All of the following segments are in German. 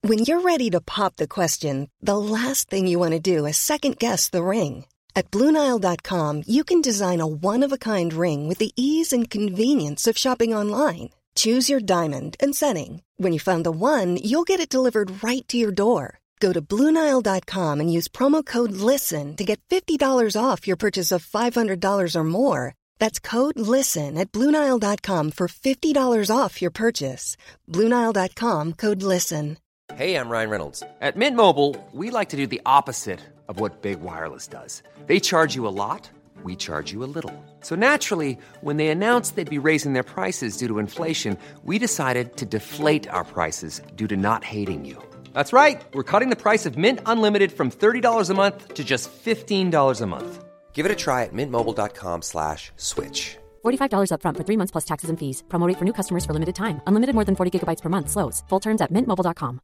When you're ready to pop the question, the last thing you want to do is second-guess the ring. At BlueNile.com, you can design a one-of-a-kind ring with the ease and convenience of shopping online. Choose your diamond and setting. When you find the one, you'll get it delivered right to your door. Go to BlueNile.com and use promo code LISTEN to get $50 off your purchase of $500 or more. That's code LISTEN at BlueNile.com for $50 off your purchase. BlueNile.com, code LISTEN. Hey, I'm Ryan Reynolds. At Mint Mobile, we like to do the opposite of what Big Wireless does. They charge you a lot, we charge you a little. So naturally, when they announced they'd be raising their prices due to inflation, we decided to deflate our prices due to not hating you. That's right. We're cutting the price of Mint Unlimited from $30 a month to just $15 a month. Give it a try at mintmobile.com/switch. $45 up front for 3 months plus taxes and fees. Promo rate for new customers for limited time. Unlimited more than 40 gigabytes per month. Slows full terms at mintmobile.com.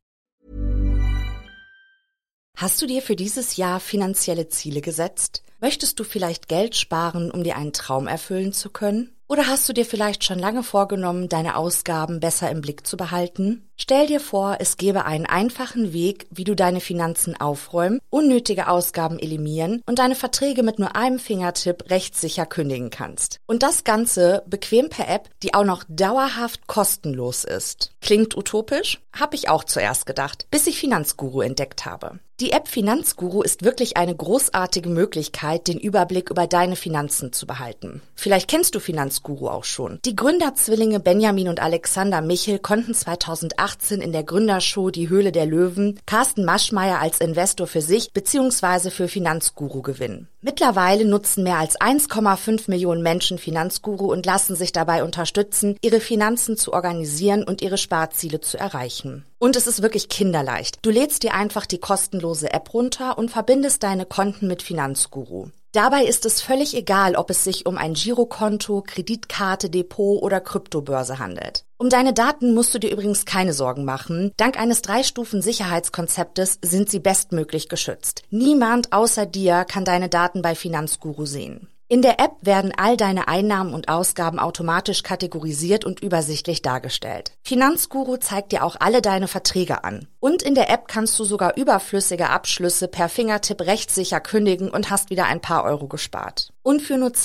Hast du dir für dieses Jahr finanzielle Ziele gesetzt? Möchtest du vielleicht Geld sparen, um dir einen Traum erfüllen zu können? Oder hast du dir vielleicht schon lange vorgenommen, deine Ausgaben besser im Blick zu behalten? Stell dir vor, es gäbe einen einfachen Weg, wie du deine Finanzen aufräumen, unnötige Ausgaben eliminieren und deine Verträge mit nur einem Fingertipp rechtssicher kündigen kannst. Und das Ganze bequem per App, die auch noch dauerhaft kostenlos ist. Klingt utopisch? Hab ich auch zuerst gedacht, bis ich Finanzguru entdeckt habe. Die App Finanzguru ist wirklich eine großartige Möglichkeit, den Überblick über deine Finanzen zu behalten. Vielleicht kennst du Finanzguru auch schon. Die Gründerzwillinge Benjamin und Alexander Michel konnten 2018 in der Gründershow Die Höhle der Löwen Carsten Maschmeyer als Investor für sich bzw. für Finanzguru gewinnen. Mittlerweile nutzen mehr als 1,5 Millionen Menschen Finanzguru und lassen sich dabei unterstützen, ihre Finanzen zu organisieren und ihre Sparziele zu erreichen. Und es ist wirklich kinderleicht. Du lädst dir einfach die kostenlose App runter und verbindest deine Konten mit Finanzguru. Dabei ist es völlig egal, ob es sich um ein Girokonto, Kreditkarte, Depot oder Kryptobörse handelt. Um deine Daten musst du dir übrigens keine Sorgen machen. Dank eines 3-Stufen-Sicherheitskonzeptes sind sie bestmöglich geschützt. Niemand außer dir kann deine Daten bei Finanzguru sehen. In der App werden all deine Einnahmen und Ausgaben automatisch kategorisiert und übersichtlich dargestellt. Finanzguru zeigt dir auch alle deine Verträge an. Und in der App kannst du sogar überflüssige Abschlüsse per Fingertipp rechtssicher kündigen und hast wieder ein paar Euro gespart. Und für nur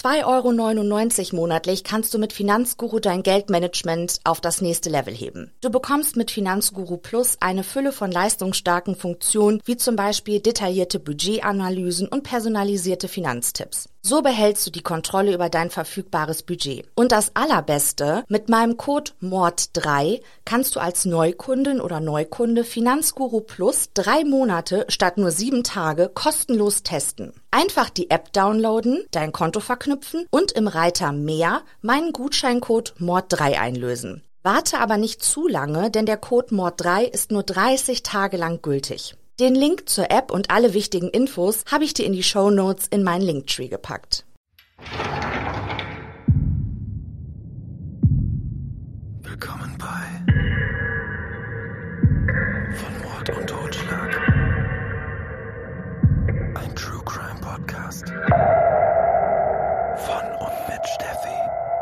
2,99 € monatlich kannst du mit Finanzguru dein Geldmanagement auf das nächste Level heben. Du bekommst mit Finanzguru Plus eine Fülle von leistungsstarken Funktionen, wie zum Beispiel detaillierte Budgetanalysen und personalisierte Finanztipps. So behältst du die Kontrolle über dein verfügbares Budget. Und das Allerbeste, mit meinem Code MORD3 kannst du als Neukundin oder Neukunde Finanzguru Plus 3 Monate statt nur 7 Tage kostenlos testen. Einfach die App downloaden, dein Konto verknüpfen und im Reiter Mehr meinen Gutscheincode MORD3 einlösen. Warte aber nicht zu lange, denn der Code MORD3 ist nur 30 Tage lang gültig. Den Link zur App und alle wichtigen Infos habe ich dir in die Shownotes in meinen Linktree gepackt. Willkommen bei Von Mord und Totschlag. Ein True Crime Podcast von und mit Steffi.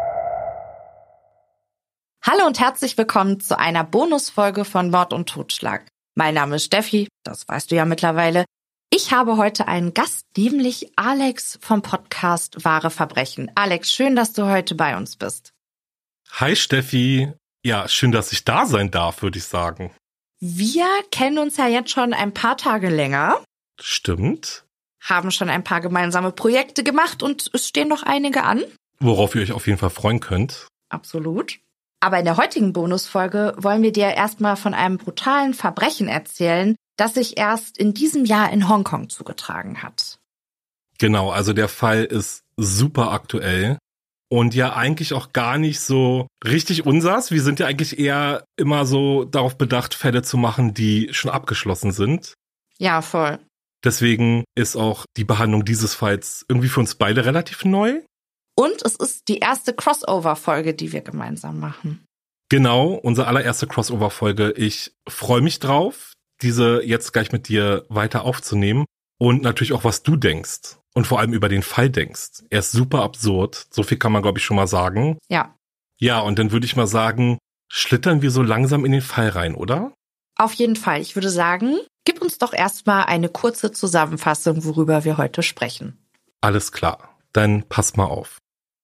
Hallo und herzlich willkommen zu einer Bonusfolge von Mord und Totschlag. Mein Name ist Steffi, das weißt du ja mittlerweile. Ich habe heute einen Gast, nämlich Alex vom Podcast Wahre Verbrechen. Alex, schön, dass du heute bei uns bist. Hi Steffi. Ja, schön, dass ich da sein darf, würde ich sagen. Wir kennen uns ja jetzt schon ein paar Tage länger. Stimmt. Haben schon ein paar gemeinsame Projekte gemacht und es stehen noch einige an. Worauf ihr euch auf jeden Fall freuen könnt. Absolut. Aber in der heutigen Bonusfolge wollen wir dir erstmal von einem brutalen Verbrechen erzählen, das sich erst in diesem Jahr in Hongkong zugetragen hat. Genau, also der Fall ist super aktuell und ja eigentlich auch gar nicht so richtig unsers. Wir sind ja eigentlich eher immer so darauf bedacht, Fälle zu machen, die schon abgeschlossen sind. Ja, voll. Deswegen ist auch die Behandlung dieses Falls irgendwie für uns beide relativ neu. Und es ist die erste Crossover-Folge, die wir gemeinsam machen. Genau, unsere allererste Crossover-Folge. Ich freue mich drauf, diese jetzt gleich mit dir weiter aufzunehmen. Und natürlich auch, was du denkst. Und vor allem über den Fall denkst. Er ist super absurd. So viel kann man, glaube ich, schon mal sagen. Ja. Ja, und dann würde ich mal sagen, schlittern wir so langsam in den Fall rein, oder? Auf jeden Fall. Ich würde sagen, gib uns doch erstmal eine kurze Zusammenfassung, worüber wir heute sprechen. Alles klar, dann pass mal auf.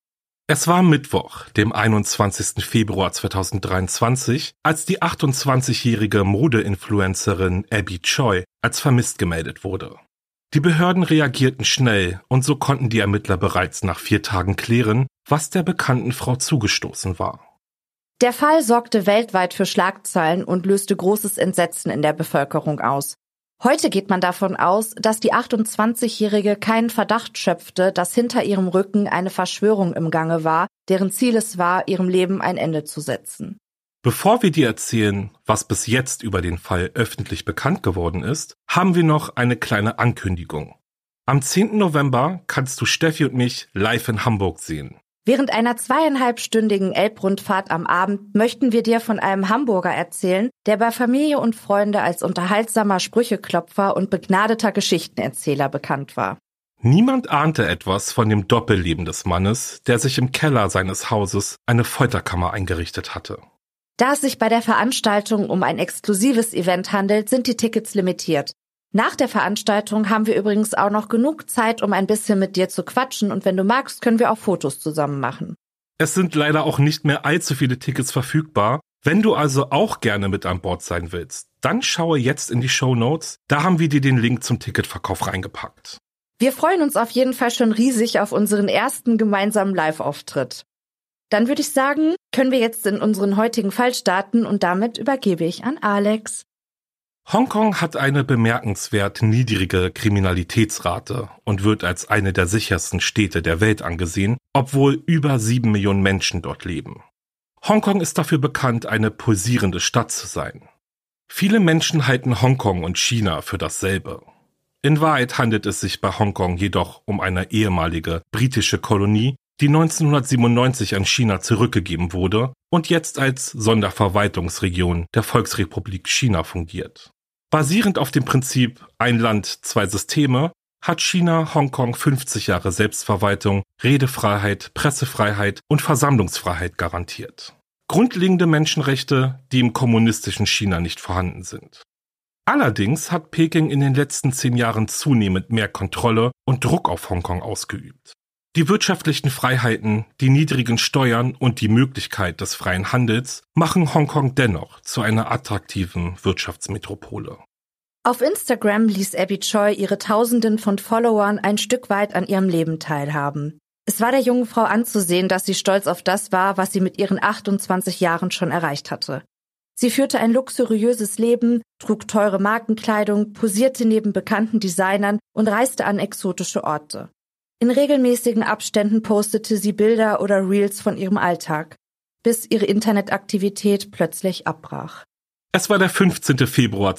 Es war Mittwoch, dem 21. Februar 2023, als die 28-jährige Mode-Influencerin Abby Choi als vermisst gemeldet wurde. Die Behörden reagierten schnell und so konnten die Ermittler bereits nach 4 Tagen klären, was der bekannten Frau zugestoßen war. Der Fall sorgte weltweit für Schlagzeilen und löste großes Entsetzen in der Bevölkerung aus. Heute geht man davon aus, dass die 28-Jährige keinen Verdacht schöpfte, dass hinter ihrem Rücken eine Verschwörung im Gange war, deren Ziel es war, ihrem Leben ein Ende zu setzen. Bevor wir dir erzählen, was bis jetzt über den Fall öffentlich bekannt geworden ist, haben wir noch eine kleine Ankündigung. Am 10. November kannst du Steffi und mich live in Hamburg sehen. Während einer 2,5-stündigen Elbrundfahrt am Abend möchten wir dir von einem Hamburger erzählen, der bei Familie und Freunde als unterhaltsamer Sprücheklopfer und begnadeter Geschichtenerzähler bekannt war. Niemand ahnte etwas von dem Doppelleben des Mannes, der sich im Keller seines Hauses eine Folterkammer eingerichtet hatte. Da es sich bei der Veranstaltung um ein exklusives Event handelt, sind die Tickets limitiert. Nach der Veranstaltung haben wir übrigens auch noch genug Zeit, um ein bisschen mit dir zu quatschen und wenn du magst, können wir auch Fotos zusammen machen. Es sind leider auch nicht mehr allzu viele Tickets verfügbar. Wenn du also auch gerne mit an Bord sein willst, dann schaue jetzt in die Shownotes, da haben wir dir den Link zum Ticketverkauf reingepackt. Wir freuen uns auf jeden Fall schon riesig auf unseren ersten gemeinsamen Live-Auftritt. Dann würde ich sagen, können wir jetzt in unseren heutigen Fall starten und damit übergebe ich an Alex. Hongkong hat eine bemerkenswert niedrige Kriminalitätsrate und wird als eine der sichersten Städte der Welt angesehen, obwohl über 7 Millionen Menschen dort leben. Hongkong ist dafür bekannt, eine pulsierende Stadt zu sein. Viele Menschen halten Hongkong und China für dasselbe. In Wahrheit handelt es sich bei Hongkong jedoch um eine ehemalige britische Kolonie, die 1997 an China zurückgegeben wurde und jetzt als Sonderverwaltungsregion der Volksrepublik China fungiert. Basierend auf dem Prinzip ein Land, 2 Systeme hat China Hongkong 50 Jahre Selbstverwaltung, Redefreiheit, Pressefreiheit und Versammlungsfreiheit garantiert. Grundlegende Menschenrechte, die im kommunistischen China nicht vorhanden sind. Allerdings hat Peking in den letzten 10 Jahren zunehmend mehr Kontrolle und Druck auf Hongkong ausgeübt. Die wirtschaftlichen Freiheiten, die niedrigen Steuern und die Möglichkeit des freien Handels machen Hongkong dennoch zu einer attraktiven Wirtschaftsmetropole. Auf Instagram ließ Abby Choi ihre Tausenden von Followern ein Stück weit an ihrem Leben teilhaben. Es war der jungen Frau anzusehen, dass sie stolz auf das war, was sie mit ihren 28 Jahren schon erreicht hatte. Sie führte ein luxuriöses Leben, trug teure Markenkleidung, posierte neben bekannten Designern und reiste an exotische Orte. In regelmäßigen Abständen postete sie Bilder oder Reels von ihrem Alltag, bis ihre Internetaktivität plötzlich abbrach. Es war der 15. Februar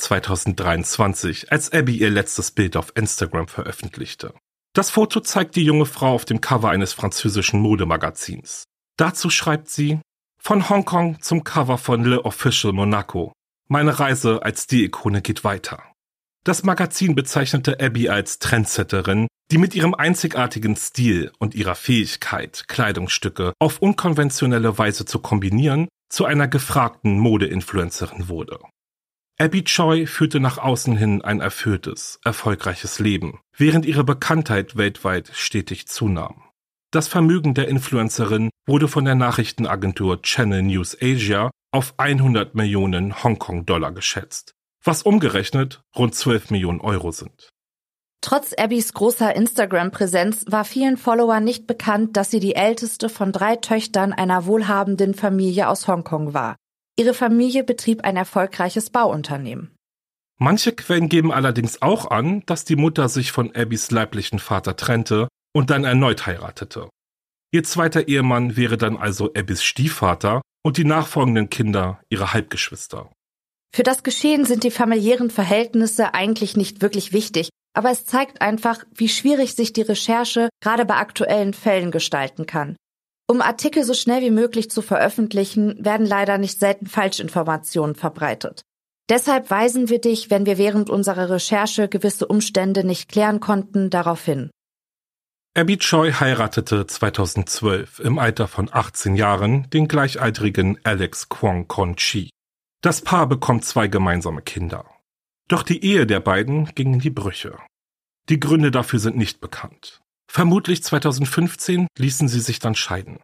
2023, als Abby ihr letztes Bild auf Instagram veröffentlichte. Das Foto zeigt die junge Frau auf dem Cover eines französischen Modemagazins. Dazu schreibt sie: Von Hongkong zum Cover von Le Official Monaco. Meine Reise als Stil-Ikone geht weiter. Das Magazin bezeichnete Abby als Trendsetterin, die mit ihrem einzigartigen Stil und ihrer Fähigkeit, Kleidungsstücke auf unkonventionelle Weise zu kombinieren, zu einer gefragten Mode-Influencerin wurde. Abby Choi führte nach außen hin ein erfülltes, erfolgreiches Leben, während ihre Bekanntheit weltweit stetig zunahm. Das Vermögen der Influencerin wurde von der Nachrichtenagentur Channel News Asia auf 100 Millionen Hongkong-Dollar geschätzt, was umgerechnet rund 12 Millionen Euro sind. Trotz Abbys großer Instagram-Präsenz war vielen Followern nicht bekannt, dass sie die älteste von 3 Töchtern einer wohlhabenden Familie aus Hongkong war. Ihre Familie betrieb ein erfolgreiches Bauunternehmen. Manche Quellen geben allerdings auch an, dass die Mutter sich von Abbys leiblichen Vater trennte und dann erneut heiratete. Ihr zweiter Ehemann wäre dann also Abbys Stiefvater und die nachfolgenden Kinder ihre Halbgeschwister. Für das Geschehen sind die familiären Verhältnisse eigentlich nicht wirklich wichtig, aber es zeigt einfach, wie schwierig sich die Recherche gerade bei aktuellen Fällen gestalten kann. Um Artikel so schnell wie möglich zu veröffentlichen, werden leider nicht selten Falschinformationen verbreitet. Deshalb weisen wir dich, wenn wir während unserer Recherche gewisse Umstände nicht klären konnten, darauf hin. Abby Choi heiratete 2012 im Alter von 18 Jahren den gleichaltrigen Alex Kwong Kon Chi. Das Paar bekommt 2 gemeinsame Kinder. Doch die Ehe der beiden ging in die Brüche. Die Gründe dafür sind nicht bekannt. Vermutlich 2015 ließen sie sich dann scheiden.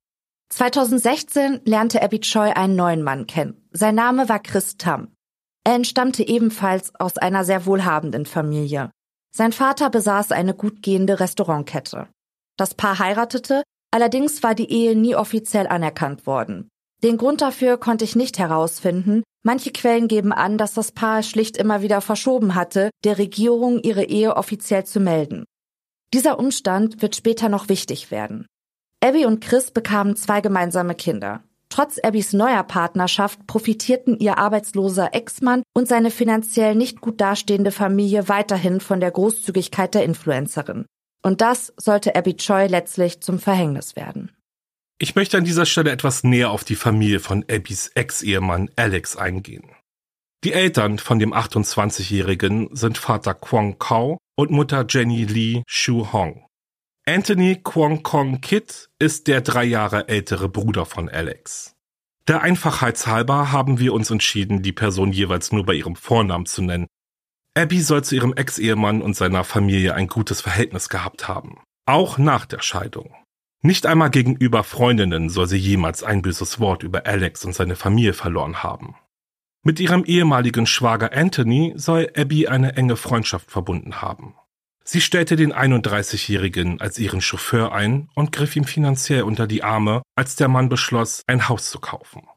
2016 lernte Abby Choi einen neuen Mann kennen. Sein Name war Chris Tam. Er entstammte ebenfalls aus einer sehr wohlhabenden Familie. Sein Vater besaß eine gut gehende Restaurantkette. Das Paar heiratete, allerdings war die Ehe nie offiziell anerkannt worden. Den Grund dafür konnte ich nicht herausfinden. Manche Quellen geben an, dass das Paar schlicht immer wieder verschoben hatte, der Regierung ihre Ehe offiziell zu melden. Dieser Umstand wird später noch wichtig werden. Abby und Chris bekamen 2 gemeinsame Kinder. Trotz Abbys neuer Partnerschaft profitierten ihr arbeitsloser Ex-Mann und seine finanziell nicht gut dastehende Familie weiterhin von der Großzügigkeit der Influencerin. Und das sollte Abby Choi letztlich zum Verhängnis werden. Ich möchte an dieser Stelle etwas näher auf die Familie von Abbys Ex-Ehemann Alex eingehen. Die Eltern von dem 28-Jährigen sind Vater Kwong Kao und Mutter Jenny Lee Shu Hong. Anthony Kwong Kong Kit ist der 3 Jahre ältere Bruder von Alex. Der Einfachheit halber haben wir uns entschieden, die Person jeweils nur bei ihrem Vornamen zu nennen. Abby soll zu ihrem Ex-Ehemann und seiner Familie ein gutes Verhältnis gehabt haben, auch nach der Scheidung. Nicht einmal gegenüber Freundinnen soll sie jemals ein böses Wort über Alex und seine Familie verloren haben. Mit ihrem ehemaligen Schwager Anthony soll Abby eine enge Freundschaft verbunden haben. Sie stellte den 31-Jährigen als ihren Chauffeur ein und griff ihm finanziell unter die Arme, als der Mann beschloss, ein Haus zu kaufen.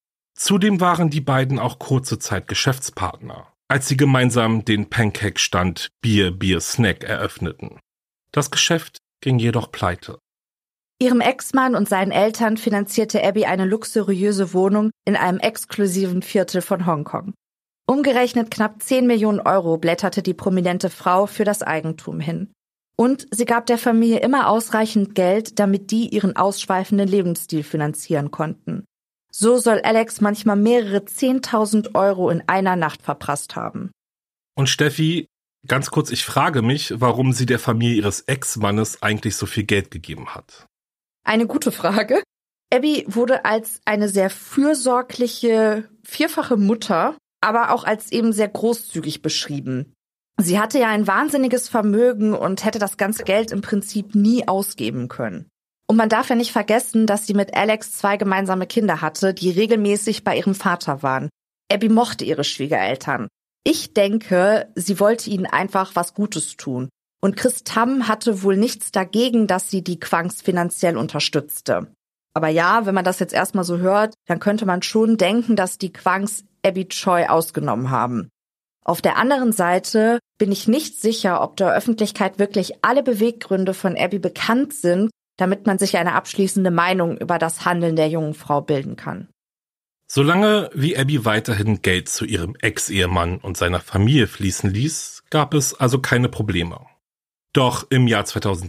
Zudem waren die beiden auch kurze Zeit Geschäftspartner, als sie gemeinsam den Pancake-Stand Beer Snack eröffneten. Das Geschäft ging jedoch pleite. Ihrem Ex-Mann und seinen Eltern finanzierte Abby eine luxuriöse Wohnung in einem exklusiven Viertel von Hongkong. Umgerechnet knapp 10 Millionen Euro blätterte die prominente Frau für das Eigentum hin. Und sie gab der Familie immer ausreichend Geld, damit die ihren ausschweifenden Lebensstil finanzieren konnten. So soll Alex manchmal mehrere 10.000 Euro in einer Nacht verprasst haben. Und Steffi, ganz kurz, ich frage mich, warum sie der Familie ihres Ex-Mannes eigentlich so viel Geld gegeben hat. Eine gute Frage. Abby wurde als eine sehr fürsorgliche, vierfache Mutter, aber auch als eben sehr großzügig beschrieben. Sie hatte ja ein wahnsinniges Vermögen und hätte das ganze Geld im Prinzip nie ausgeben können. Und man darf ja nicht vergessen, dass sie mit Alex 2 gemeinsame Kinder hatte, die regelmäßig bei ihrem Vater waren. Abby mochte ihre Schwiegereltern. Ich denke, sie wollte ihnen einfach was Gutes tun. Und Chris Tam hatte wohl nichts dagegen, dass sie die Kwangs finanziell unterstützte. Aber ja, wenn man das jetzt erstmal so hört, dann könnte man schon denken, dass die Kwangs Abby Choi ausgenommen haben. Auf der anderen Seite bin ich nicht sicher, ob der Öffentlichkeit wirklich alle Beweggründe von Abby bekannt sind, damit man sich eine abschließende Meinung über das Handeln der jungen Frau bilden kann. Solange wie Abby weiterhin Geld zu ihrem Ex-Ehemann und seiner Familie fließen ließ, gab es also keine Probleme. Doch im Jahr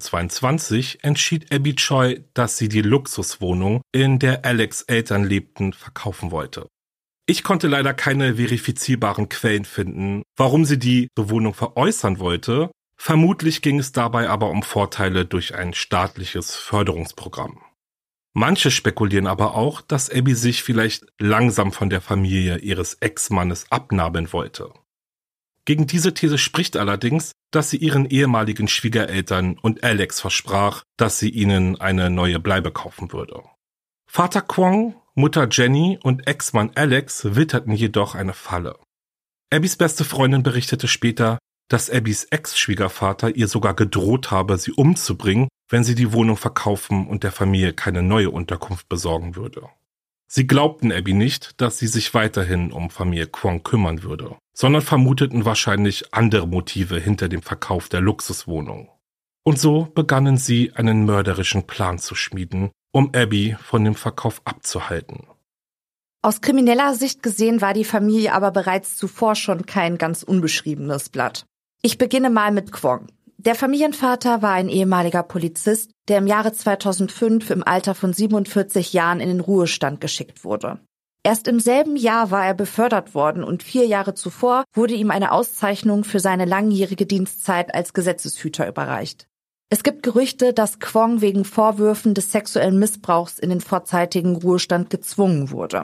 2022 entschied Abby Choi, dass sie die Luxuswohnung, in der Alex' Eltern lebten, verkaufen wollte. Ich konnte leider keine verifizierbaren Quellen finden, warum sie die Wohnung veräußern wollte. Vermutlich ging es dabei aber um Vorteile durch ein staatliches Förderungsprogramm. Manche spekulieren aber auch, dass Abby sich vielleicht langsam von der Familie ihres Ex-Mannes abnabeln wollte. Gegen diese These spricht allerdings, dass sie ihren ehemaligen Schwiegereltern und Alex versprach, dass sie ihnen eine neue Bleibe kaufen würde. Vater Kwong, Mutter Jenny und Ex-Mann Alex witterten jedoch eine Falle. Abbys beste Freundin berichtete später, dass Abbys Ex-Schwiegervater ihr sogar gedroht habe, sie umzubringen, wenn sie die Wohnung verkaufen und der Familie keine neue Unterkunft besorgen würde. Sie glaubten Abby nicht, dass sie sich weiterhin um Familie Kwong kümmern würde, sondern vermuteten wahrscheinlich andere Motive hinter dem Verkauf der Luxuswohnung. Und so begannen sie, einen mörderischen Plan zu schmieden, um Abby von dem Verkauf abzuhalten. Aus krimineller Sicht gesehen war die Familie aber bereits zuvor schon kein ganz unbeschriebenes Blatt. Ich beginne mal mit Kwong. Der Familienvater war ein ehemaliger Polizist, der im Jahre 2005 im Alter von 47 Jahren in den Ruhestand geschickt wurde. Erst im selben Jahr war er befördert worden und 4 Jahre zuvor wurde ihm eine Auszeichnung für seine langjährige Dienstzeit als Gesetzeshüter überreicht. Es gibt Gerüchte, dass Kwong wegen Vorwürfen des sexuellen Missbrauchs in den vorzeitigen Ruhestand gezwungen wurde.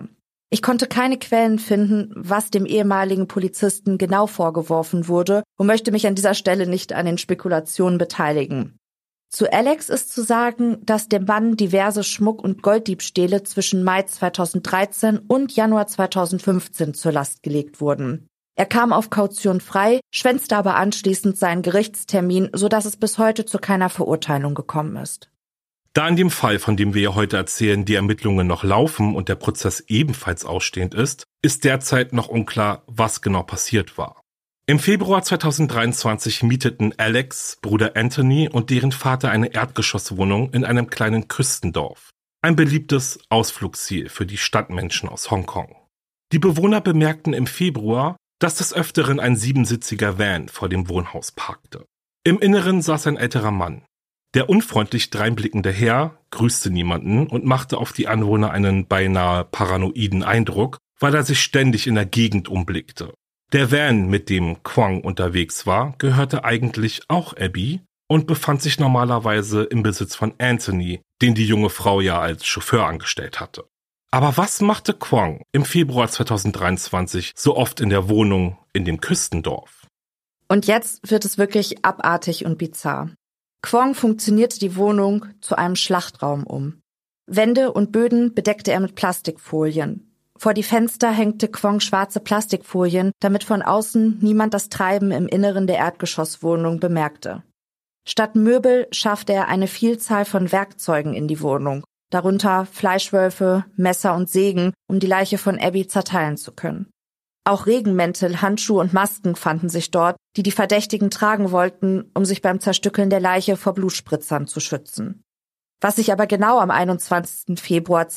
Ich konnte keine Quellen finden, was dem ehemaligen Polizisten genau vorgeworfen wurde und möchte mich an dieser Stelle nicht an den Spekulationen beteiligen. Zu Alex ist zu sagen, dass dem Mann diverse Schmuck- und Golddiebstähle zwischen Mai 2013 und Januar 2015 zur Last gelegt wurden. Er kam auf Kaution frei, schwänzte aber anschließend seinen Gerichtstermin, sodass es bis heute zu keiner Verurteilung gekommen ist. Da in dem Fall, von dem wir ja heute erzählen, die Ermittlungen noch laufen und der Prozess ebenfalls ausstehend ist derzeit noch unklar, was genau passiert war. Im Februar 2023 mieteten Alex, Bruder Anthony und deren Vater eine Erdgeschosswohnung in einem kleinen Küstendorf. Ein beliebtes Ausflugsziel für die Stadtmenschen aus Hongkong. Die Bewohner bemerkten im Februar, dass des Öfteren ein 7-sitziger Van vor dem Wohnhaus parkte. Im Inneren saß ein älterer Mann. Der unfreundlich dreinblickende Herr grüßte niemanden und machte auf die Anwohner einen beinahe paranoiden Eindruck, weil er sich ständig in der Gegend umblickte. Der Van, mit dem Kwong unterwegs war, gehörte eigentlich auch Abby und befand sich normalerweise im Besitz von Anthony, den die junge Frau ja als Chauffeur angestellt hatte. Aber was machte Kwong im Februar 2023 so oft in der Wohnung in dem Küstendorf? Und jetzt wird es wirklich abartig und bizarr. Kwong funktionierte die Wohnung zu einem Schlachtraum um. Wände und Böden bedeckte er mit Plastikfolien. Vor die Fenster hängte Kwong schwarze Plastikfolien, damit von außen niemand das Treiben im Inneren der Erdgeschosswohnung bemerkte. Statt Möbel schaffte er eine Vielzahl von Werkzeugen in die Wohnung, darunter Fleischwölfe, Messer und Sägen, um die Leiche von Abby zerteilen zu können. Auch Regenmäntel, Handschuhe und Masken fanden sich dort, die die Verdächtigen tragen wollten, um sich beim Zerstückeln der Leiche vor Blutspritzern zu schützen. Was sich aber genau am 21. Februar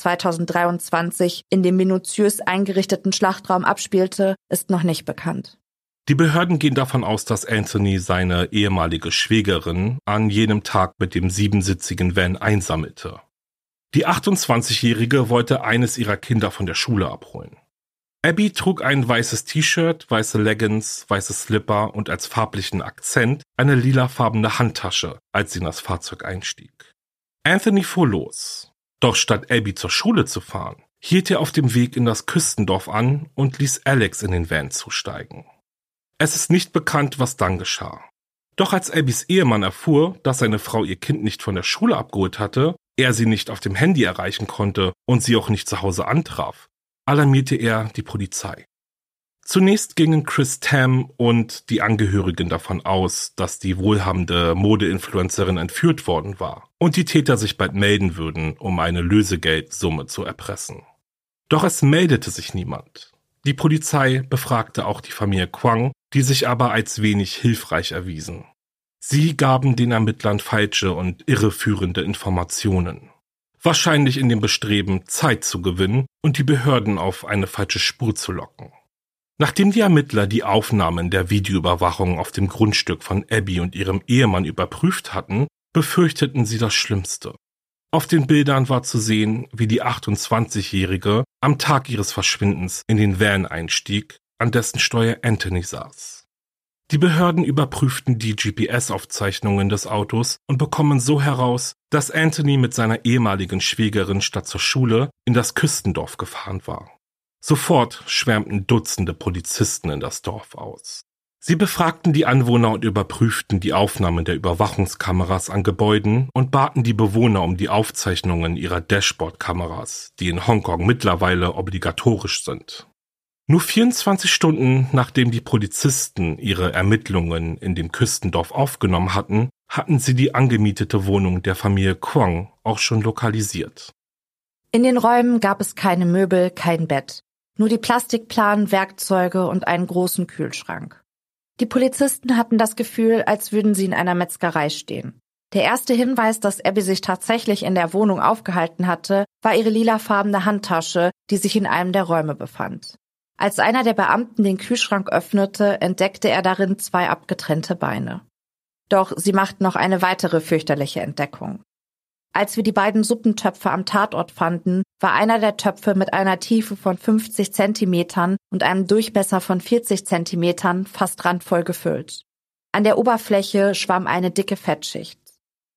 2023 in dem minutiös eingerichteten Schlachtraum abspielte, ist noch nicht bekannt. Die Behörden gehen davon aus, dass Anthony seine ehemalige Schwägerin an jenem Tag mit dem 7-sitzigen Van einsammelte. Die 28-Jährige wollte eines ihrer Kinder von der Schule abholen. Abby trug ein weißes T-Shirt, weiße Leggings, weiße Slipper und als farblichen Akzent eine lilafarbene Handtasche, als sie in das Fahrzeug einstieg. Anthony fuhr los. Doch statt Abby zur Schule zu fahren, hielt er auf dem Weg in das Küstendorf an und ließ Alex in den Van zusteigen. Es ist nicht bekannt, was dann geschah. Doch als Abbys Ehemann erfuhr, dass seine Frau ihr Kind nicht von der Schule abgeholt hatte, er sie nicht auf dem Handy erreichen konnte und sie auch nicht zu Hause antraf, alarmierte er die Polizei. Zunächst gingen Chris Tam und die Angehörigen davon aus, dass die wohlhabende Modeinfluencerin entführt worden war und die Täter sich bald melden würden, um eine Lösegeldsumme zu erpressen. Doch es meldete sich niemand. Die Polizei befragte auch die Familie Kwong, die sich aber als wenig hilfreich erwiesen. Sie gaben den Ermittlern falsche und irreführende Informationen. Wahrscheinlich in dem Bestreben, Zeit zu gewinnen und die Behörden auf eine falsche Spur zu locken. Nachdem die Ermittler die Aufnahmen der Videoüberwachung auf dem Grundstück von Abby und ihrem Ehemann überprüft hatten, befürchteten sie das Schlimmste. Auf den Bildern war zu sehen, wie die 28-Jährige am Tag ihres Verschwindens in den Van einstieg, an dessen Steuer Anthony saß. Die Behörden überprüften die GPS-Aufzeichnungen des Autos und bekommen so heraus, dass Anthony mit seiner ehemaligen Schwägerin statt zur Schule in das Küstendorf gefahren war. Sofort schwärmten Dutzende Polizisten in das Dorf aus. Sie befragten die Anwohner und überprüften die Aufnahmen der Überwachungskameras an Gebäuden und baten die Bewohner um die Aufzeichnungen ihrer Dashboard-Kameras, die in Hongkong mittlerweile obligatorisch sind. Nur 24 Stunden nachdem die Polizisten ihre Ermittlungen in dem Küstendorf aufgenommen hatten, hatten sie die angemietete Wohnung der Familie Kwong auch schon lokalisiert. In den Räumen gab es keine Möbel, kein Bett, nur die Plastikplanen, Werkzeuge und einen großen Kühlschrank. Die Polizisten hatten das Gefühl, als würden sie in einer Metzgerei stehen. Der erste Hinweis, dass Abby sich tatsächlich in der Wohnung aufgehalten hatte, war ihre lilafarbene Handtasche, die sich in einem der Räume befand. Als einer der Beamten den Kühlschrank öffnete, entdeckte er darin 2 abgetrennte Beine. Doch sie machten noch eine weitere fürchterliche Entdeckung. Als wir die beiden Suppentöpfe am Tatort fanden, war einer der Töpfe mit einer Tiefe von 50 Zentimetern und einem Durchmesser von 40 Zentimetern fast randvoll gefüllt. An der Oberfläche schwamm eine dicke Fettschicht.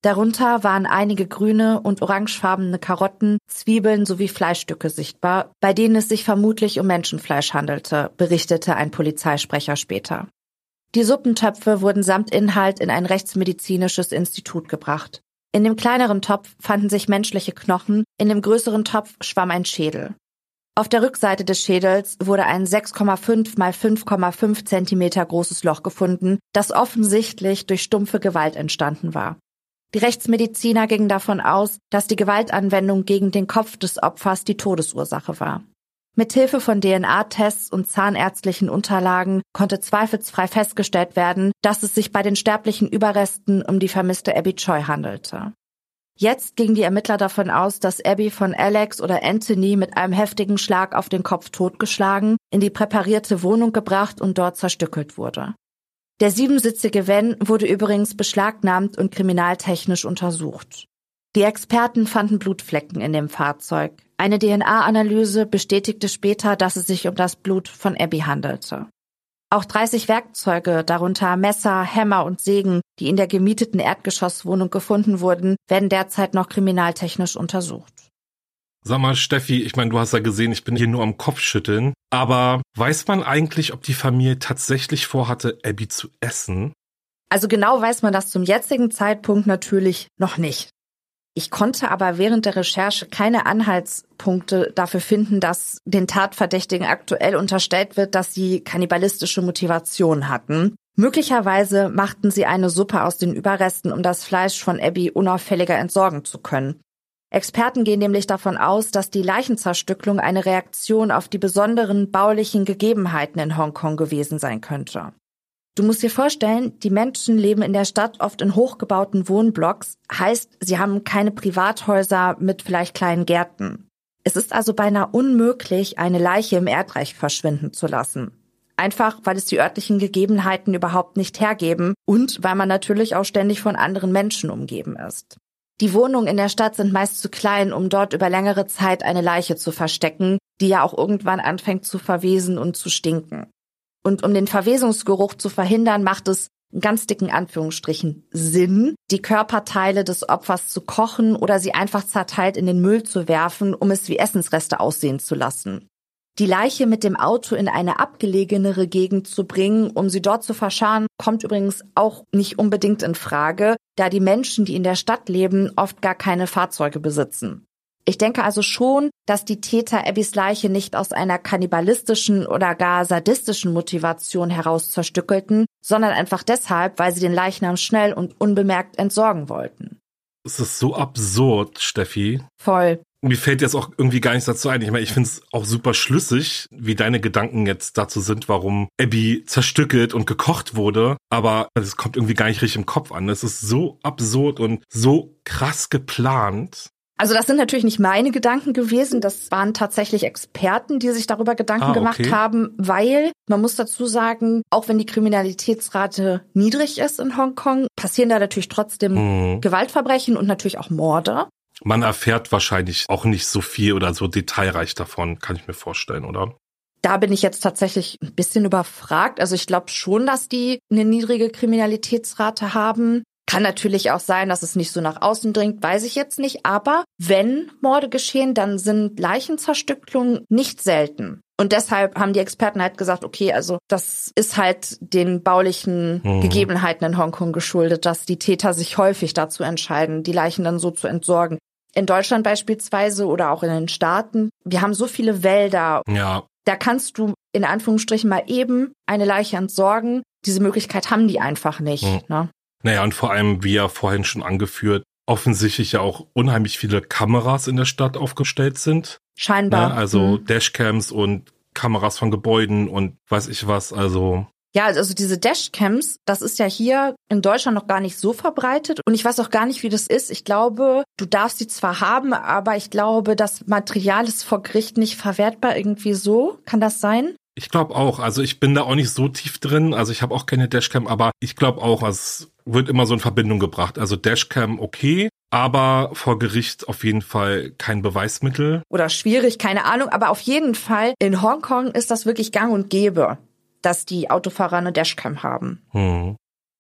Darunter waren einige grüne und orangefarbene Karotten, Zwiebeln sowie Fleischstücke sichtbar, bei denen es sich vermutlich um Menschenfleisch handelte, berichtete ein Polizeisprecher später. Die Suppentöpfe wurden samt Inhalt in ein rechtsmedizinisches Institut gebracht. In dem kleineren Topf fanden sich menschliche Knochen, in dem größeren Topf schwamm ein Schädel. Auf der Rückseite des Schädels wurde ein 6,5 mal 5,5 Zentimeter großes Loch gefunden, das offensichtlich durch stumpfe Gewalt entstanden war. Die Rechtsmediziner gingen davon aus, dass die Gewaltanwendung gegen den Kopf des Opfers die Todesursache war. Mithilfe von DNA-Tests und zahnärztlichen Unterlagen konnte zweifelsfrei festgestellt werden, dass es sich bei den sterblichen Überresten um die vermisste Abby Choi handelte. Jetzt gingen die Ermittler davon aus, dass Abby von Alex oder Anthony mit einem heftigen Schlag auf den Kopf totgeschlagen, in die präparierte Wohnung gebracht und dort zerstückelt wurde. Der 7-sitzige Van wurde übrigens beschlagnahmt und kriminaltechnisch untersucht. Die Experten fanden Blutflecken in dem Fahrzeug. Eine DNA-Analyse bestätigte später, dass es sich um das Blut von Abby handelte. Auch 30 Werkzeuge, darunter Messer, Hämmer und Sägen, die in der gemieteten Erdgeschosswohnung gefunden wurden, werden derzeit noch kriminaltechnisch untersucht. Sag mal, Steffi, ich meine, du hast ja gesehen, ich bin hier nur am Kopfschütteln, aber weiß man eigentlich, ob die Familie tatsächlich vorhatte, Abby zu essen? Also genau weiß man das zum jetzigen Zeitpunkt natürlich noch nicht. Ich konnte aber während der Recherche keine Anhaltspunkte dafür finden, dass den Tatverdächtigen aktuell unterstellt wird, dass sie kannibalistische Motivation hatten. Möglicherweise machten sie eine Suppe aus den Überresten, um das Fleisch von Abby unauffälliger entsorgen zu können. Experten gehen nämlich davon aus, dass die Leichenzerstückelung eine Reaktion auf die besonderen baulichen Gegebenheiten in Hongkong gewesen sein könnte. Du musst dir vorstellen, die Menschen leben in der Stadt oft in hochgebauten Wohnblocks, heißt, sie haben keine Privathäuser mit vielleicht kleinen Gärten. Es ist also beinahe unmöglich, eine Leiche im Erdreich verschwinden zu lassen. Einfach, weil es die örtlichen Gegebenheiten überhaupt nicht hergeben und weil man natürlich auch ständig von anderen Menschen umgeben ist. Die Wohnungen in der Stadt sind meist zu klein, um dort über längere Zeit eine Leiche zu verstecken, die ja auch irgendwann anfängt zu verwesen und zu stinken. Und um den Verwesungsgeruch zu verhindern, macht es in ganz dicken Anführungsstrichen Sinn, die Körperteile des Opfers zu kochen oder sie einfach zerteilt in den Müll zu werfen, um es wie Essensreste aussehen zu lassen. Die Leiche mit dem Auto in eine abgelegenere Gegend zu bringen, um sie dort zu verscharren, kommt übrigens auch nicht unbedingt in Frage, da die Menschen, die in der Stadt leben, oft gar keine Fahrzeuge besitzen. Ich denke also schon, dass die Täter Abbys Leiche nicht aus einer kannibalistischen oder gar sadistischen Motivation heraus zerstückelten, sondern einfach deshalb, weil sie den Leichnam schnell und unbemerkt entsorgen wollten. Es ist so absurd, Steffi. Voll. Mir fällt jetzt auch irgendwie gar nichts dazu ein. Ich meine, ich finde es auch super schlüssig, wie deine Gedanken jetzt dazu sind, warum Abby zerstückelt und gekocht wurde. Aber das kommt irgendwie gar nicht richtig im Kopf an. Es ist so absurd und so krass geplant. Also das sind natürlich nicht meine Gedanken gewesen, das waren tatsächlich Experten, die sich darüber Gedanken gemacht haben, weil, man muss dazu sagen, auch wenn die Kriminalitätsrate niedrig ist in Hongkong, passieren da natürlich trotzdem Gewaltverbrechen und natürlich auch Morde. Man erfährt wahrscheinlich auch nicht so viel oder so detailreich davon, kann ich mir vorstellen, oder? Da bin ich jetzt tatsächlich ein bisschen überfragt. Also ich glaube schon, dass die eine niedrige Kriminalitätsrate haben. Kann natürlich auch sein, dass es nicht so nach außen dringt, weiß ich jetzt nicht. Aber wenn Morde geschehen, dann sind Leichenzerstückelungen nicht selten. Und deshalb haben die Experten halt gesagt, okay, also das ist halt den baulichen Gegebenheiten in Hongkong geschuldet, dass die Täter sich häufig dazu entscheiden, die Leichen dann so zu entsorgen. In Deutschland beispielsweise oder auch in den Staaten, wir haben so viele Wälder. Ja. Da kannst du in Anführungsstrichen mal eben eine Leiche entsorgen. Diese Möglichkeit haben die einfach nicht, ne? Naja, und vor allem, wie ja vorhin schon angeführt, offensichtlich ja auch unheimlich viele Kameras in der Stadt aufgestellt sind. Scheinbar. Ja, also Dashcams und Kameras von Gebäuden und weiß ich was, also. Ja, also diese Dashcams, das ist ja hier in Deutschland noch gar nicht so verbreitet und ich weiß auch gar nicht, wie das ist. Ich glaube, du darfst sie zwar haben, aber ich glaube, das Material ist vor Gericht nicht verwertbar irgendwie so. Kann das sein? Ich glaube auch, also ich bin da auch nicht so tief drin, also ich habe auch keine Dashcam, aber ich glaube auch, also es wird immer so in Verbindung gebracht. Also Dashcam okay, aber vor Gericht auf jeden Fall kein Beweismittel. Oder schwierig, keine Ahnung, aber auf jeden Fall in Hongkong ist das wirklich gang und gäbe, dass die Autofahrer eine Dashcam haben.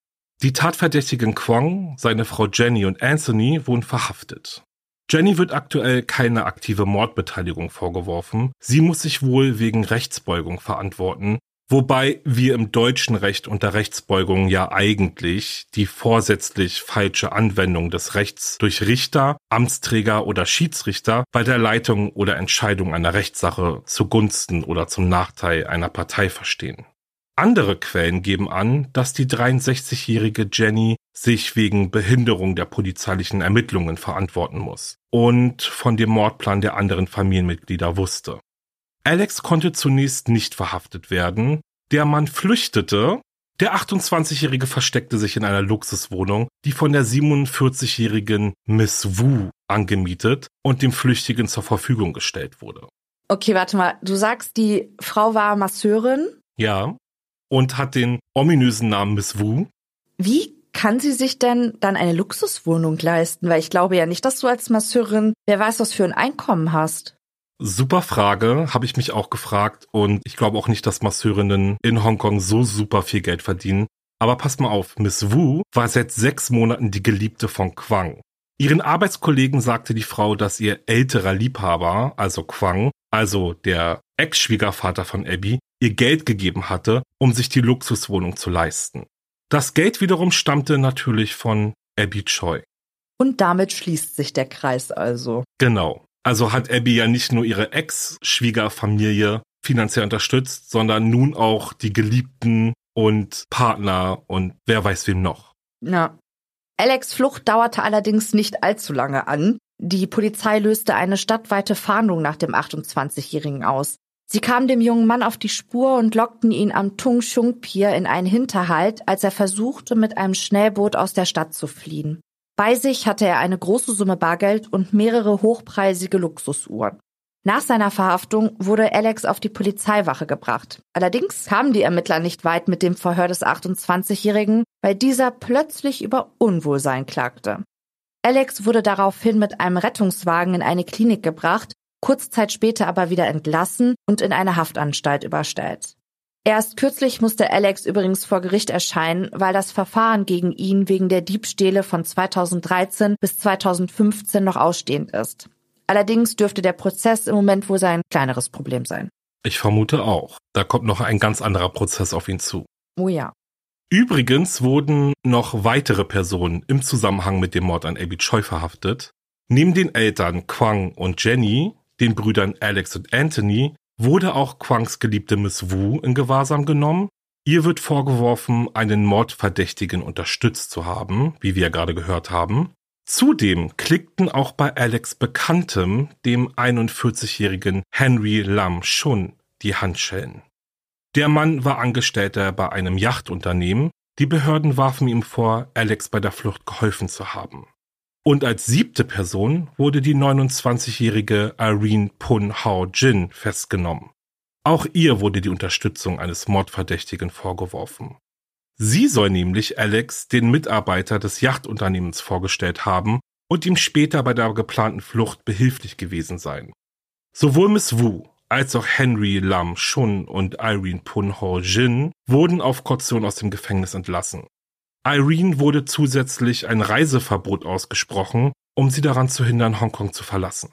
Die Tatverdächtigen Kwong, seine Frau Jenny und Anthony wurden verhaftet. Jenny wird aktuell keine aktive Mordbeteiligung vorgeworfen. Sie muss sich wohl wegen Rechtsbeugung verantworten, wobei wir im deutschen Recht unter Rechtsbeugung ja eigentlich die vorsätzlich falsche Anwendung des Rechts durch Richter, Amtsträger oder Schiedsrichter bei der Leitung oder Entscheidung einer Rechtssache zugunsten oder zum Nachteil einer Partei verstehen. Andere Quellen geben an, dass die 63-jährige Jenny sich wegen Behinderung der polizeilichen Ermittlungen verantworten muss und von dem Mordplan der anderen Familienmitglieder wusste. Alex konnte zunächst nicht verhaftet werden. Der Mann flüchtete. Der 28-Jährige versteckte sich in einer Luxuswohnung, die von der 47-jährigen Miss Wu angemietet und dem Flüchtigen zur Verfügung gestellt wurde. Okay, warte mal. Du sagst, die Frau war Masseurin? Ja, und hat den ominösen Namen Miss Wu. Wie kann sie sich denn dann eine Luxuswohnung leisten? Weil ich glaube ja nicht, dass du als Masseurin, wer weiß, was für ein Einkommen hast. Super Frage, habe ich mich auch gefragt, und ich glaube auch nicht, dass Masseurinnen in Hongkong so super viel Geld verdienen. Aber passt mal auf, Miss Wu war seit 6 Monaten die Geliebte von Kwang. Ihren Arbeitskollegen sagte die Frau, dass ihr älterer Liebhaber, also Kwang, also der Ex-Schwiegervater von Abby, ihr Geld gegeben hatte, um sich die Luxuswohnung zu leisten. Das Geld wiederum stammte natürlich von Abby Choi. Und damit schließt sich der Kreis also. Genau. Also hat Abby ja nicht nur ihre Ex-Schwiegerfamilie finanziell unterstützt, sondern nun auch die Geliebten und Partner und wer weiß wem noch. Ja. Alex' Flucht dauerte allerdings nicht allzu lange an. Die Polizei löste eine stadtweite Fahndung nach dem 28-Jährigen aus. Sie kamen dem jungen Mann auf die Spur und lockten ihn am Tung Shung Pier in einen Hinterhalt, als er versuchte, mit einem Schnellboot aus der Stadt zu fliehen. Bei sich hatte er eine große Summe Bargeld und mehrere hochpreisige Luxusuhren. Nach seiner Verhaftung wurde Alex auf die Polizeiwache gebracht. Allerdings kamen die Ermittler nicht weit mit dem Verhör des 28-Jährigen, weil dieser plötzlich über Unwohlsein klagte. Alex wurde daraufhin mit einem Rettungswagen in eine Klinik gebracht, kurze Zeit später aber wieder entlassen und in eine Haftanstalt überstellt. Erst kürzlich musste Alex übrigens vor Gericht erscheinen, weil das Verfahren gegen ihn wegen der Diebstähle von 2013 bis 2015 noch ausstehend ist. Allerdings dürfte der Prozess im Moment wohl sein kleineres Problem sein. Ich vermute auch. Da kommt noch ein ganz anderer Prozess auf ihn zu. Oh ja. Übrigens wurden noch weitere Personen im Zusammenhang mit dem Mord an Abby Choi verhaftet. Neben den Eltern Kwang und Jenny, den Brüdern Alex und Anthony, wurde auch Kwangs geliebte Miss Wu in Gewahrsam genommen. Ihr wird vorgeworfen, einen Mordverdächtigen unterstützt zu haben, wie wir ja gerade gehört haben. Zudem klickten auch bei Alex' Bekanntem, dem 41-jährigen Henry Lam Shun, die Handschellen. Der Mann war Angestellter bei einem Yachtunternehmen. Die Behörden warfen ihm vor, Alex bei der Flucht geholfen zu haben. Und als 7. Person wurde die 29-jährige Irene Pun Hao Jin festgenommen. Auch ihr wurde die Unterstützung eines Mordverdächtigen vorgeworfen. Sie soll nämlich Alex, den Mitarbeiter des Yachtunternehmens, vorgestellt haben und ihm später bei der geplanten Flucht behilflich gewesen sein. Sowohl Miss Wu als auch Henry Lam Shun und Irene Pun Hao Jin wurden auf Kaution aus dem Gefängnis entlassen. Irene wurde zusätzlich ein Reiseverbot ausgesprochen, um sie daran zu hindern, Hongkong zu verlassen.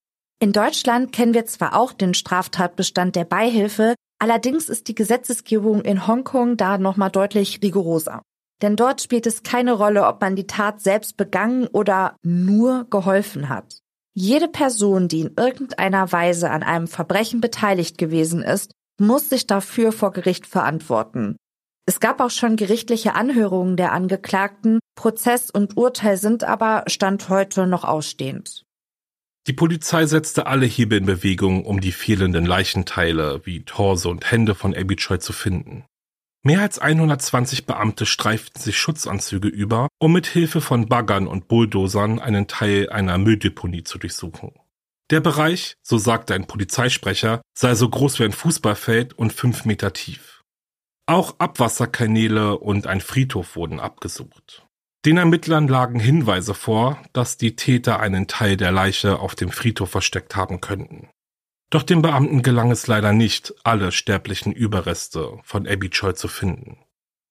In Deutschland kennen wir zwar auch den Straftatbestand der Beihilfe, allerdings ist die Gesetzesgebung in Hongkong da nochmal deutlich rigoroser. Denn dort spielt es keine Rolle, ob man die Tat selbst begangen oder nur geholfen hat. Jede Person, die in irgendeiner Weise an einem Verbrechen beteiligt gewesen ist, muss sich dafür vor Gericht verantworten. Es gab auch schon gerichtliche Anhörungen der Angeklagten, Prozess und Urteil sind aber Stand heute noch ausstehend. Die Polizei setzte alle Hebel in Bewegung, um die fehlenden Leichenteile wie Torso und Hände von Abby Choi zu finden. Mehr als 120 Beamte streiften sich Schutzanzüge über, um mit Hilfe von Baggern und Bulldozern einen Teil einer Mülldeponie zu durchsuchen. Der Bereich, so sagte ein Polizeisprecher, sei so groß wie ein Fußballfeld und 5 Meter tief. Auch Abwasserkanäle und ein Friedhof wurden abgesucht. Den Ermittlern lagen Hinweise vor, dass die Täter einen Teil der Leiche auf dem Friedhof versteckt haben könnten. Doch den Beamten gelang es leider nicht, alle sterblichen Überreste von Abby Choi zu finden.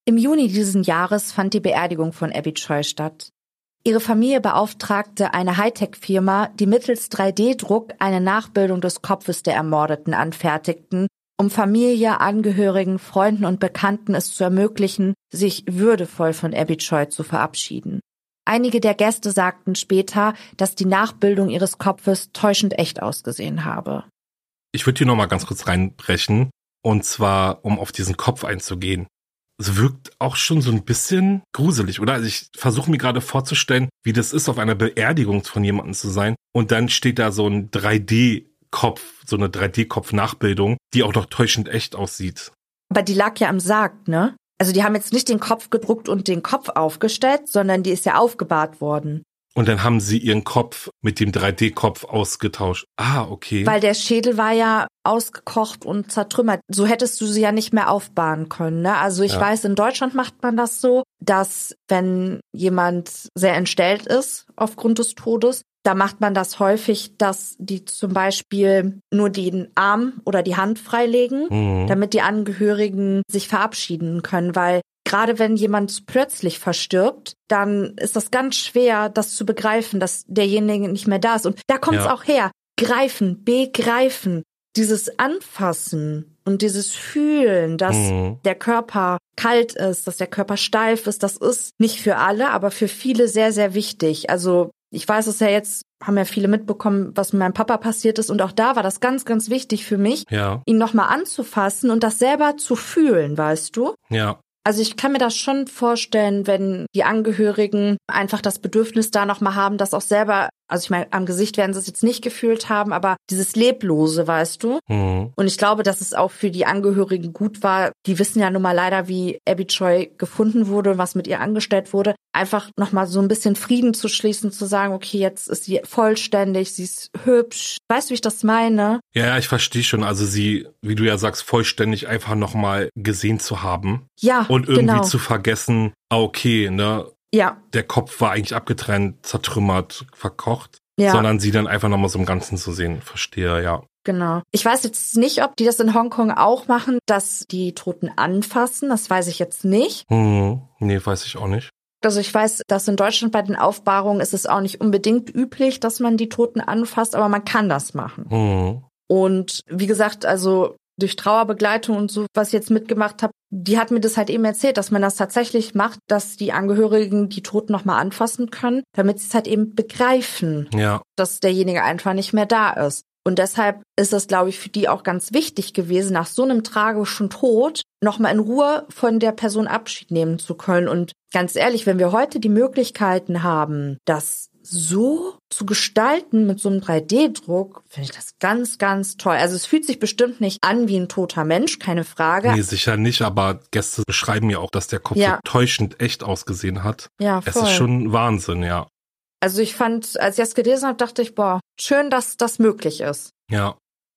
Im Juni diesen Jahres fand die Beerdigung von Abby Choi statt. Ihre Familie beauftragte eine Hightech-Firma, die mittels 3D-Druck eine Nachbildung des Kopfes der Ermordeten anfertigten, um Familie, Angehörigen, Freunden und Bekannten es zu ermöglichen, sich würdevoll von Abby Choi zu verabschieden. Einige der Gäste sagten später, dass die Nachbildung ihres Kopfes täuschend echt ausgesehen habe. Ich würde hier nochmal ganz kurz reinbrechen, und zwar, um auf diesen Kopf einzugehen. Es wirkt auch schon so ein bisschen gruselig, oder? Also ich versuche mir gerade vorzustellen, wie das ist, auf einer Beerdigung von jemandem zu sein, und dann steht da so ein 3D-Kopf, so eine 3D-Kopf-Nachbildung, die auch noch täuschend echt aussieht. Aber die lag ja am Sarg, ne? Also die haben jetzt nicht den Kopf gedruckt und den Kopf aufgestellt, sondern die ist ja aufgebahrt worden. Und dann haben sie ihren Kopf mit dem 3D-Kopf ausgetauscht. Ah, okay. Weil der Schädel war ja ausgekocht und zertrümmert. So hättest du sie ja nicht mehr aufbahren können, ne? Also ich weiß, in Deutschland macht man das so, dass wenn jemand sehr entstellt ist aufgrund des Todes, da macht man das häufig, dass die zum Beispiel nur den Arm oder die Hand freilegen, damit die Angehörigen sich verabschieden können, weil gerade wenn jemand plötzlich verstirbt, dann ist das ganz schwer, das zu begreifen, dass derjenige nicht mehr da ist. Und da kommt es auch her. Greifen, begreifen, dieses Anfassen und dieses Fühlen, dass der Körper kalt ist, dass der Körper steif ist, das ist nicht für alle, aber für viele sehr, sehr wichtig. Also ich weiß es ja jetzt, haben ja viele mitbekommen, was mit meinem Papa passiert ist. Und auch da war das ganz, ganz wichtig für mich, ihn nochmal anzufassen und das selber zu fühlen, weißt du? Ja. Also ich kann mir das schon vorstellen, wenn die Angehörigen einfach das Bedürfnis da nochmal haben, das auch selber, also ich meine, am Gesicht werden sie es jetzt nicht gefühlt haben, aber dieses Leblose, weißt du? Und ich glaube, dass es auch für die Angehörigen gut war. Die wissen ja nun mal leider, wie Abby Choi gefunden wurde und was mit ihr angestellt wurde. Einfach nochmal so ein bisschen Frieden zu schließen, zu sagen, okay, jetzt ist sie vollständig, sie ist hübsch. Weißt du, wie ich das meine? Ja, ich verstehe schon. Also sie, wie du ja sagst, vollständig einfach nochmal gesehen zu haben. Ja, und irgendwie zu vergessen, okay, ne? Ja. Der Kopf war eigentlich abgetrennt, zertrümmert, verkocht. Ja. Sondern sie dann einfach nochmal so im Ganzen zu sehen. Verstehe, ja. Genau. Ich weiß jetzt nicht, ob die das in Hongkong auch machen, dass die Toten anfassen. Das weiß ich jetzt nicht. Nee, weiß ich auch nicht. Also ich weiß, dass in Deutschland bei den Aufbahrungen ist es auch nicht unbedingt üblich, dass man die Toten anfasst, aber man kann das machen. Und wie gesagt, also durch Trauerbegleitung und so, was ich jetzt mitgemacht habe, die hat mir das halt eben erzählt, dass man das tatsächlich macht, dass die Angehörigen die Toten nochmal anfassen können, damit sie es halt eben begreifen, dass derjenige einfach nicht mehr da ist. Und deshalb ist es, glaube ich, für die auch ganz wichtig gewesen, nach so einem tragischen Tod nochmal in Ruhe von der Person Abschied nehmen zu können. Und ganz ehrlich, wenn wir heute die Möglichkeiten haben, das so zu gestalten mit so einem 3D-Druck, finde ich das ganz, ganz toll. Also es fühlt sich bestimmt nicht an wie ein toter Mensch, keine Frage. Nee, sicher nicht, aber Gäste beschreiben ja auch, dass der Kopf so täuschend echt ausgesehen hat. Ja, voll. Es ist schon Wahnsinn, ja. Also ich fand, als ich das gelesen habe, dachte ich, boah, schön, dass das möglich ist. Ja.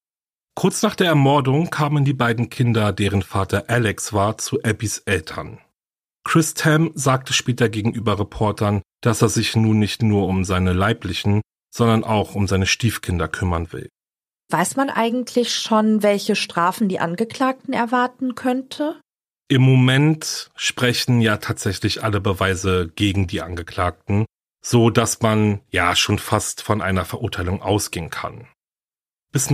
Kurz nach der Ermordung kamen die beiden Kinder, deren Vater Alex war, zu Abbys Eltern. Chris Tam sagte später gegenüber Reportern, dass er sich nun nicht nur um seine leiblichen, sondern auch um seine Stiefkinder kümmern will. Weiß man eigentlich schon, welche Strafen die Angeklagten erwarten könnte? Im Moment sprechen ja tatsächlich alle Beweise gegen die Angeklagten, so dass man ja schon fast von einer Verurteilung ausgehen kann. Bis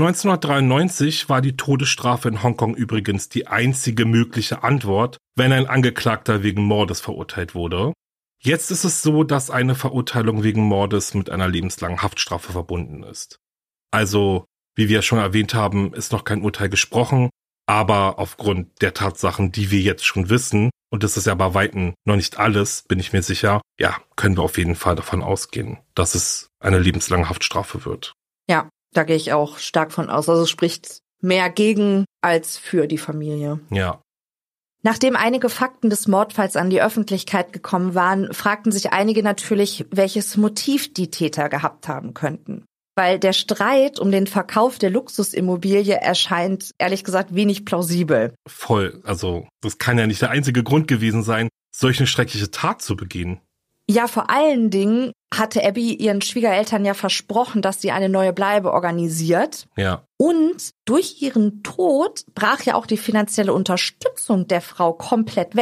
1993 war die Todesstrafe in Hongkong übrigens die einzige mögliche Antwort, wenn ein Angeklagter wegen Mordes verurteilt wurde. Jetzt ist es so, dass eine Verurteilung wegen Mordes mit einer lebenslangen Haftstrafe verbunden ist. Also, wie wir schon erwähnt haben, ist noch kein Urteil gesprochen, aber aufgrund der Tatsachen, die wir jetzt schon wissen, und das ist ja bei Weitem noch nicht alles, bin ich mir sicher, ja, können wir auf jeden Fall davon ausgehen, dass es eine lebenslange Haftstrafe wird. Ja. Da gehe ich auch stark von aus. Also spricht mehr gegen als für die Familie. Ja. Nachdem einige Fakten des Mordfalls an die Öffentlichkeit gekommen waren, fragten sich einige natürlich, welches Motiv die Täter gehabt haben könnten. Weil der Streit um den Verkauf der Luxusimmobilie erscheint, ehrlich gesagt, wenig plausibel. Voll. Also das kann ja nicht der einzige Grund gewesen sein, solch eine schreckliche Tat zu begehen. Ja, vor allen Dingen hatte Abby ihren Schwiegereltern ja versprochen, dass sie eine neue Bleibe organisiert. Ja. Und durch ihren Tod brach ja auch die finanzielle Unterstützung der Frau komplett weg.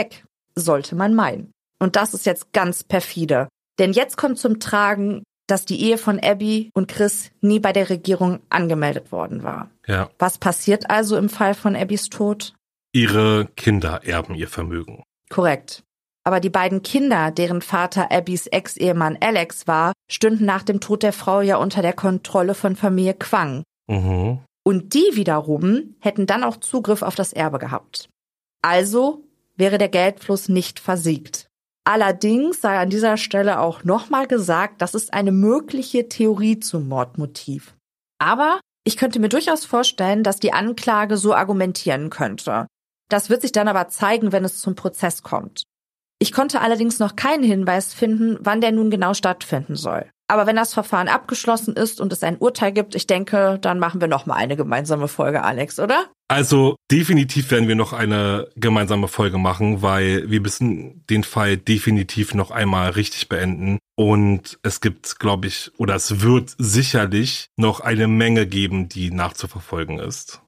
sollte man meinen. Und das ist jetzt ganz perfide. Denn jetzt kommt zum Tragen, dass die Ehe von Abby und Chris nie bei der Regierung angemeldet worden war. Ja. Was passiert also im Fall von Abbys Tod? Ihre Kinder erben ihr Vermögen. Korrekt. Aber die beiden Kinder, deren Vater Abbys Ex-Ehemann Alex war, stünden nach dem Tod der Frau ja unter der Kontrolle von Familie Kwang. Mhm. Und die wiederum hätten dann auch Zugriff auf das Erbe gehabt. Also wäre der Geldfluss nicht versiegt. Allerdings sei an dieser Stelle auch nochmal gesagt, das ist eine mögliche Theorie zum Mordmotiv. Aber ich könnte mir durchaus vorstellen, dass die Anklage so argumentieren könnte. Das wird sich dann aber zeigen, wenn es zum Prozess kommt. Ich konnte allerdings noch keinen Hinweis finden, wann der nun genau stattfinden soll. Aber wenn das Verfahren abgeschlossen ist und es ein Urteil gibt, ich denke, dann machen wir noch mal eine gemeinsame Folge, Alex, oder? Also definitiv werden wir noch eine gemeinsame Folge machen, weil wir müssen den Fall definitiv noch einmal richtig beenden. Und es gibt, glaube ich, oder es wird sicherlich noch eine Menge geben, die nachzuverfolgen ist.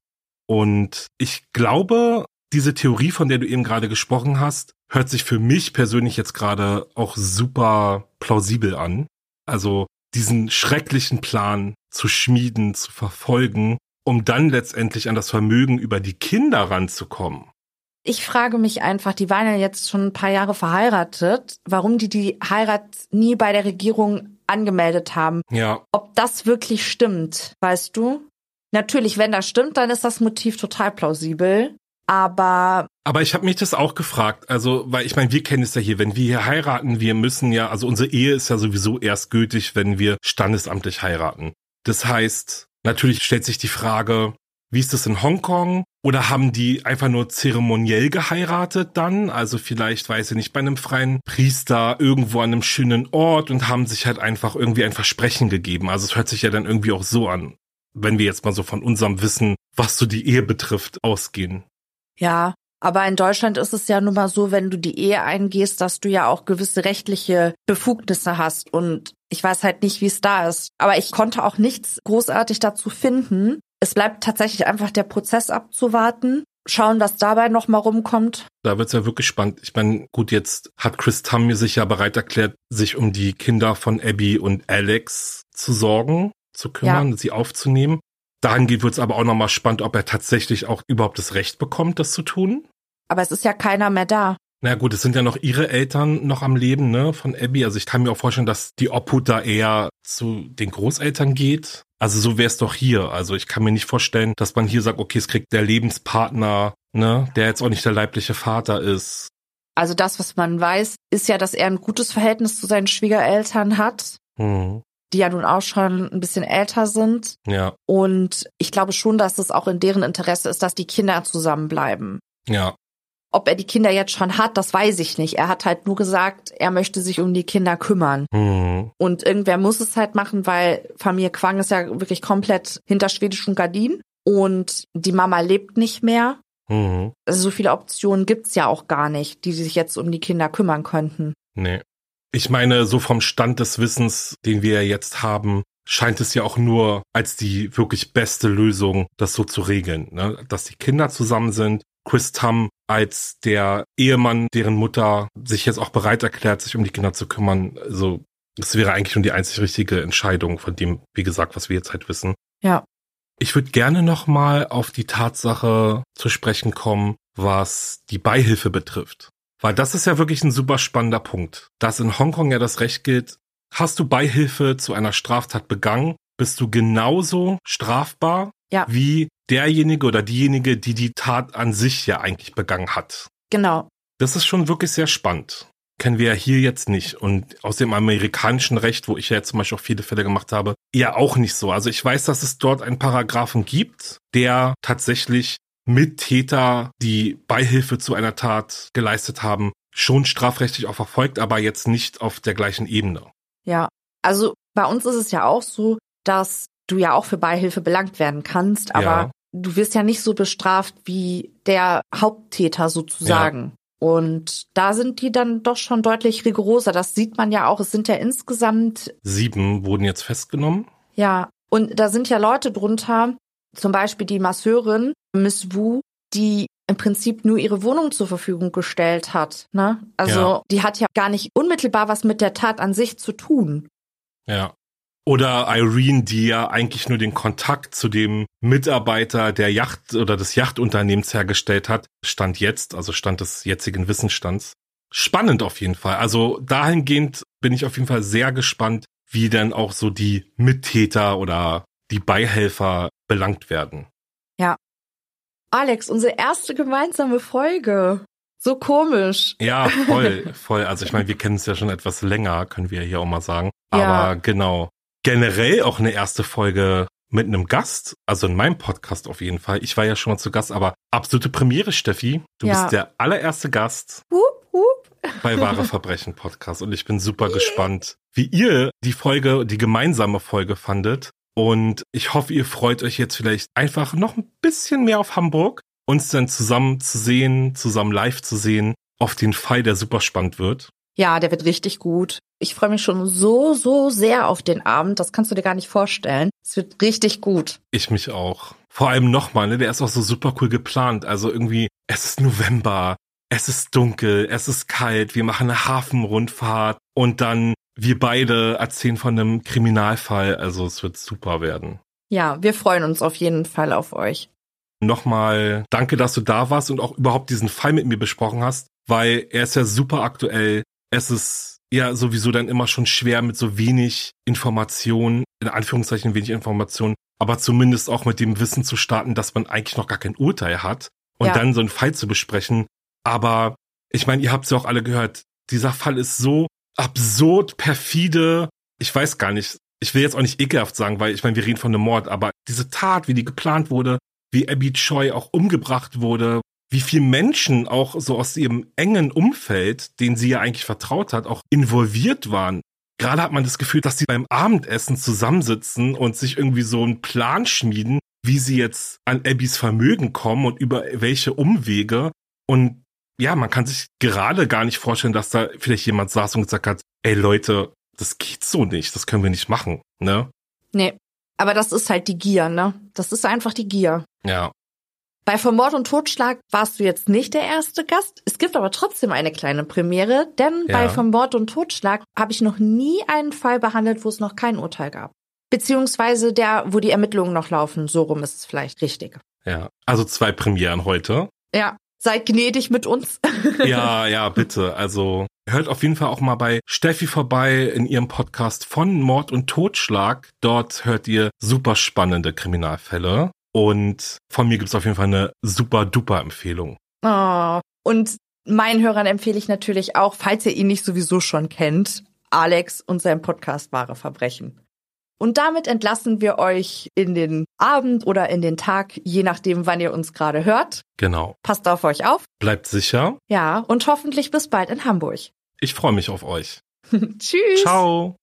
Und ich glaube, diese Theorie, von der du eben gerade gesprochen hast, hört sich für mich persönlich jetzt gerade auch super plausibel an. Also diesen schrecklichen Plan zu schmieden, zu verfolgen, um dann letztendlich an das Vermögen über die Kinder ranzukommen. Ich frage mich einfach, die waren ja jetzt schon ein paar Jahre verheiratet, warum die Heirat nie bei der Regierung angemeldet haben. Ja. Ob das wirklich stimmt, weißt du? Natürlich, wenn das stimmt, dann ist das Motiv total plausibel. Aber ich habe mich das auch gefragt, also, weil ich meine, wir kennen es ja hier, wenn wir hier heiraten, wir müssen ja, also unsere Ehe ist ja sowieso erst gültig, wenn wir standesamtlich heiraten. Das heißt, natürlich stellt sich die Frage, wie ist das in Hongkong? Oder haben die einfach nur zeremoniell geheiratet dann? Also vielleicht, weiß ich nicht, bei einem freien Priester irgendwo an einem schönen Ort und haben sich halt einfach irgendwie ein Versprechen gegeben. Also es hört sich ja dann irgendwie auch so an, wenn wir jetzt mal so von unserem Wissen, was so die Ehe betrifft, ausgehen. ja, aber in Deutschland ist es ja nun mal so, wenn du die Ehe eingehst, dass du ja auch gewisse rechtliche Befugnisse hast. Und ich weiß halt nicht, wie es da ist. Aber ich konnte auch nichts großartig dazu finden. Es bleibt tatsächlich einfach der Prozess abzuwarten. Schauen, was dabei noch mal rumkommt. Da wird's ja wirklich spannend. Ich meine, gut, jetzt hat Chris Tam sich ja bereit erklärt, sich um die Kinder von Abby und Alex zu sorgen, zu kümmern, sie aufzunehmen. Dahingehend wird's aber auch noch mal spannend, ob er tatsächlich auch überhaupt das Recht bekommt, das zu tun. Aber es ist ja keiner mehr da. Na gut, es sind ja noch ihre Eltern noch am Leben, ne, von Abby. Also ich kann mir auch vorstellen, dass die Obhut da eher zu den Großeltern geht. Also so wär's doch hier. Also ich kann mir nicht vorstellen, dass man hier sagt, okay, es kriegt der Lebenspartner, ne, der jetzt auch nicht der leibliche Vater ist. Also das, was man weiß, ist ja, dass er ein gutes Verhältnis zu seinen Schwiegereltern hat. Die ja nun auch schon ein bisschen älter sind. Ja. Und ich glaube schon, dass es auch in deren Interesse ist, dass die Kinder zusammenbleiben. Ja. Ob er die Kinder jetzt schon hat, das weiß ich nicht. Er hat halt nur gesagt, er möchte sich um die Kinder kümmern. Und irgendwer muss es halt machen, weil Familie Kwang ist ja wirklich komplett hinter schwedischen Gardinen. Und die Mama lebt nicht mehr. Also so viele Optionen gibt's ja auch gar nicht, die sich jetzt um die Kinder kümmern könnten. Nee. Ich meine, so vom Stand des Wissens, den wir jetzt haben, scheint es ja auch nur als die wirklich beste Lösung, das so zu regeln, ne? Dass die Kinder zusammen sind. Chris Tam als der Ehemann, deren Mutter sich jetzt auch bereit erklärt, sich um die Kinder zu kümmern. Also das wäre eigentlich schon die einzig richtige Entscheidung von dem, wie gesagt, was wir jetzt halt wissen. Ja. Ich würde gerne noch mal auf die Tatsache zu sprechen kommen, was die Beihilfe betrifft. Weil das ist ja wirklich ein super spannender Punkt. Dass in Hongkong ja das Recht gilt, hast du Beihilfe zu einer Straftat begangen, bist du genauso strafbar wie derjenige oder diejenige, die die Tat an sich ja eigentlich begangen hat. Genau. Das ist schon wirklich sehr spannend. Kennen wir ja hier jetzt nicht. Und aus dem amerikanischen Recht, wo ich ja jetzt zum Beispiel auch viele Fälle gemacht habe, ja auch nicht so. Also ich weiß, dass es dort einen Paragraphen gibt, der tatsächlich Mittäter, die Beihilfe zu einer Tat geleistet haben, schon strafrechtlich auch verfolgt, aber jetzt nicht auf der gleichen Ebene. Ja, also bei uns ist es ja auch so, dass du ja auch für Beihilfe belangt werden kannst, aber du wirst ja nicht so bestraft wie der Haupttäter sozusagen. Ja. Und da sind die dann doch schon deutlich rigoroser. Das sieht man ja auch. Es sind ja insgesamt 7 wurden jetzt festgenommen. Ja, und da sind ja Leute drunter, zum Beispiel die Masseurin Miss Wu, die im Prinzip nur ihre Wohnung zur Verfügung gestellt hat, ne? Also die hat ja gar nicht unmittelbar was mit der Tat an sich zu tun. Ja. Oder Irene, die ja eigentlich nur den Kontakt zu dem Mitarbeiter der Yacht oder des Yachtunternehmens hergestellt hat, Stand des jetzigen Wissensstands. Spannend auf jeden Fall. Also dahingehend bin ich auf jeden Fall sehr gespannt, wie dann auch so die Mittäter oder die Beihelfer belangt werden. Ja. Alex, unsere erste gemeinsame Folge. So komisch. Ja, voll. Also ich meine, wir kennen es ja schon etwas länger, können wir hier auch mal sagen. Ja. Aber genau. Generell auch eine erste Folge mit einem Gast, also in meinem Podcast auf jeden Fall. Ich war ja schon mal zu Gast, aber absolute Premiere, Steffi. Du bist der allererste Gast bei Wahre Verbrechen Podcast und ich bin super gespannt, wie ihr die gemeinsame Folge fandet. Und ich hoffe, ihr freut euch jetzt vielleicht einfach noch ein bisschen mehr auf Hamburg, uns dann zusammen zu sehen, zusammen live zu sehen, auf den Fall, der super spannend wird. Ja, der wird richtig gut. Ich freue mich schon so sehr auf den Abend. Das kannst du dir gar nicht vorstellen. Es wird richtig gut. Ich mich auch. Vor allem nochmal, ne, der ist auch so super cool geplant. Also irgendwie, es ist November, es ist dunkel, es ist kalt, wir machen eine Hafenrundfahrt und dann wir beide erzählen von einem Kriminalfall. Also es wird super werden. Ja, wir freuen uns auf jeden Fall auf euch. Nochmal danke, dass du da warst und auch überhaupt diesen Fall mit mir besprochen hast, weil er ist ja super aktuell. Es ist ja sowieso dann immer schon schwer mit so wenig Informationen, in Anführungszeichen wenig Informationen, aber zumindest auch mit dem Wissen zu starten, dass man eigentlich noch gar kein Urteil hat und dann so einen Fall zu besprechen. Aber ich meine, ihr habt es ja auch alle gehört, dieser Fall ist so absurd, perfide, ich weiß gar nicht, ich will jetzt auch nicht ekelhaft sagen, weil ich meine, wir reden von einem Mord, aber diese Tat, wie die geplant wurde, wie Abby Choi auch umgebracht wurde, wie viele Menschen auch so aus ihrem engen Umfeld, denen sie ja eigentlich vertraut hat, auch involviert waren. Gerade hat man das Gefühl, dass sie beim Abendessen zusammensitzen und sich irgendwie so einen Plan schmieden, wie sie jetzt an Abbys Vermögen kommen und über welche Umwege. Und ja, man kann sich gerade gar nicht vorstellen, dass da vielleicht jemand saß und gesagt hat, ey Leute, das geht so nicht, das können wir nicht machen, ne? Nee, aber das ist halt die Gier, ne? Das ist einfach die Gier. Ja. Bei Von Mord und Totschlag warst du jetzt nicht der erste Gast. Es gibt aber trotzdem eine kleine Premiere, denn bei Von Mord und Totschlag habe ich noch nie einen Fall behandelt, wo es noch kein Urteil gab. Beziehungsweise wo die Ermittlungen noch laufen. So rum ist es vielleicht richtig. Ja, also 2 Premieren heute. Ja, seid gnädig mit uns. Ja, bitte. Also hört auf jeden Fall auch mal bei Steffi vorbei in ihrem Podcast Von Mord und Totschlag. Dort hört ihr super spannende Kriminalfälle. Und von mir gibt's auf jeden Fall eine super duper Empfehlung. Oh, und meinen Hörern empfehle ich natürlich auch, falls ihr ihn nicht sowieso schon kennt, Alex und sein Podcast Wahre Verbrechen. Und damit entlassen wir euch in den Abend oder in den Tag, je nachdem, wann ihr uns gerade hört. Genau. Passt auf euch auf. Bleibt sicher. Ja, und hoffentlich bis bald in Hamburg. Ich freue mich auf euch. Tschüss. Ciao.